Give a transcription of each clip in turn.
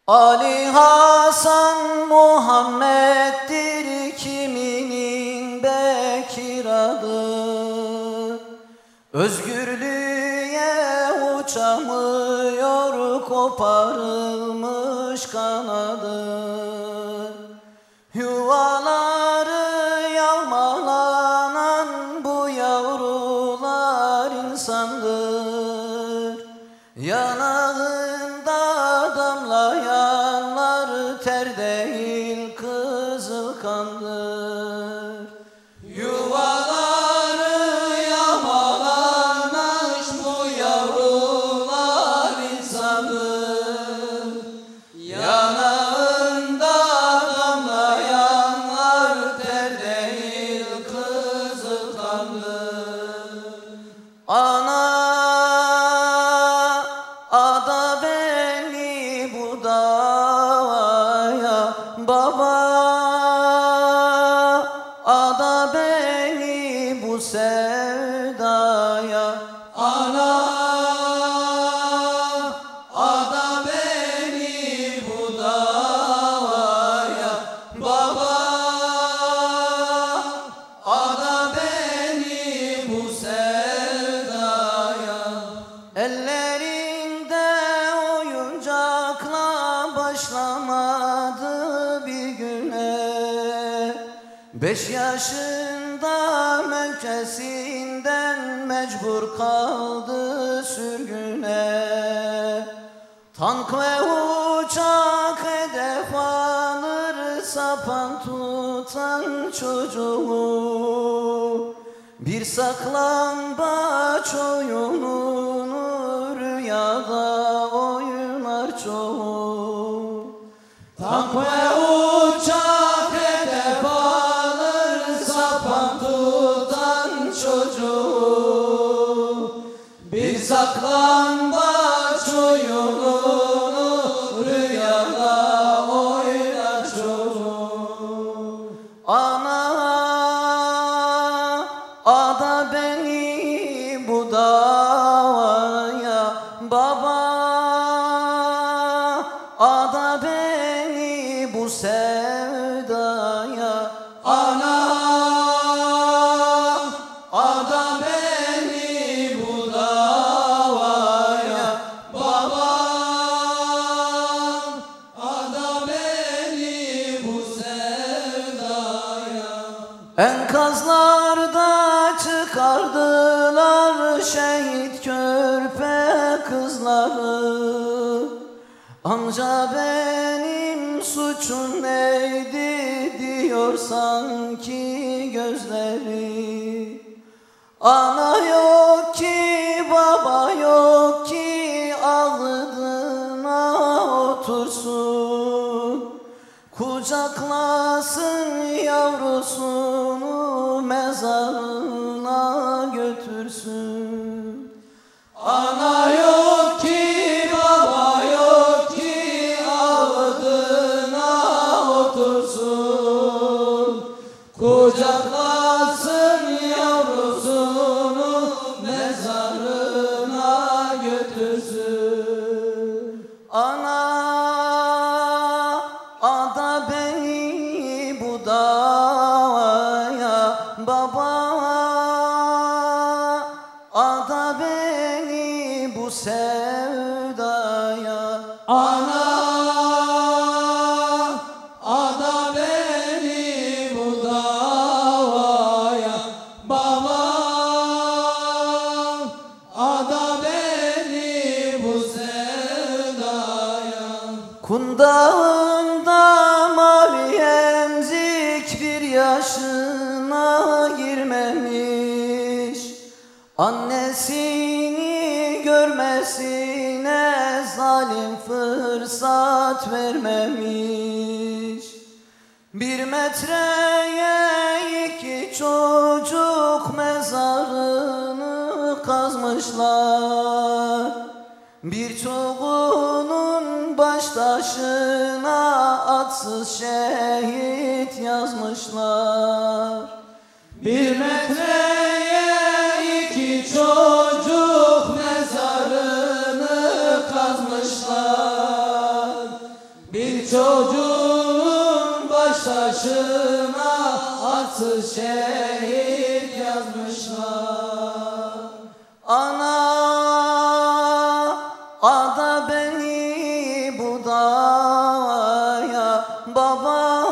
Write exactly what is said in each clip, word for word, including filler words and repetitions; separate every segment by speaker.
Speaker 1: Ali Hasan Muhammed'dir kiminin Bekir adı. Özgürlüğe uçamıyor, koparılmış kanadı. Yuvaları yağmalanan bu yavrular insandır. Yanağında damlayanlar ter değil kızıl kandır. Yuvaları yağmalanan bu yavrular insandır. Yanağında damlayanlar ter değil kızıl kandır. Ana ada beni bu davaya, baba ada beni bu sevdaya. Ana ada beni bu davaya, baba ada beni bu sevdaya. Ellerinde oyuncakla başlamadı bir güne. Beş yaşında melkesinden mecbur kaldı sürgüne. Tank ve uçak hedef alır sapan tutan çocuğu. Bir saklambaç oyununu rüyada oynar çoğu. Tank ve uçak hedef alır sapan tutan çocuğu. Bir saklambaç oyununu rüyada oynar çoğu. Ana ada beni bu davaya, baba ada beni bu sevdaya. Ana ada beni bu davaya, baba ada beni bu sevdaya. Enkazlarda çıkardılar şehit körpe kızları. Amca benim suçum neydi diyor sanki gözleri. Ana yok ki baba yok ki ağladığına otursun. Kucaklasın yavrusunu mezarına götürsün. Ana yok ki baba yok ki ağladığına otursun. Kucaklasın yavrusunu mezarına götürsün. Ana ada beni bu davaya, baba ada beni bu sevdaya. Ana ada beni bu davaya, baba ada beni bu sevdaya. Kundağında mavi emzik bir yaşına girmemiş. Annesini görmesine zalim fırsat vermemiş. Bir metreye iki çocuk mezarını kazmışlar. Birçoğunun baş taşına atsız şehit yazmışlar. Bir metreye iki çocuk mezarını kazmışlar. atsız şehit yazmışlar. Ana ada beni bu dağya, baba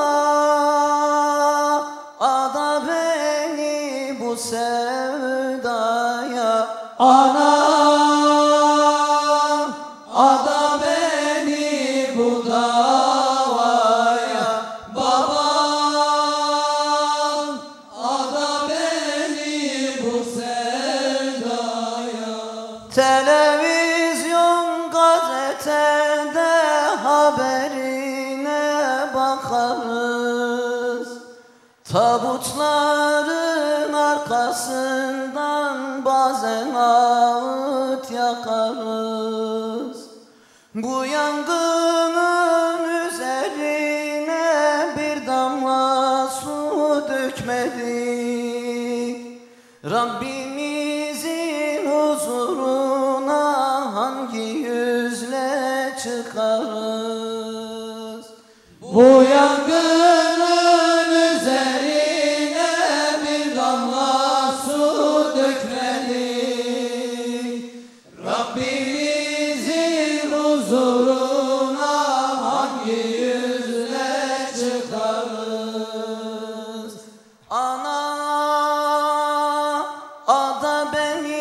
Speaker 1: ada beni bu sevdaya. Ana ada beni bu davaya, baba ada beni bu sevdaya. Televizyon gazetede haberine bakarız, tabutların arkasından bazen ağıt yakarız. Bu yangının üzerine bir damla su dökmedik. Rabbimizin huzuruna hangi yüzle çıkarız? Bu yangının üzerine bir damla su dökmedik. Rabbimizin huzuruna hangi yüzle çıkarız? Ana ada beni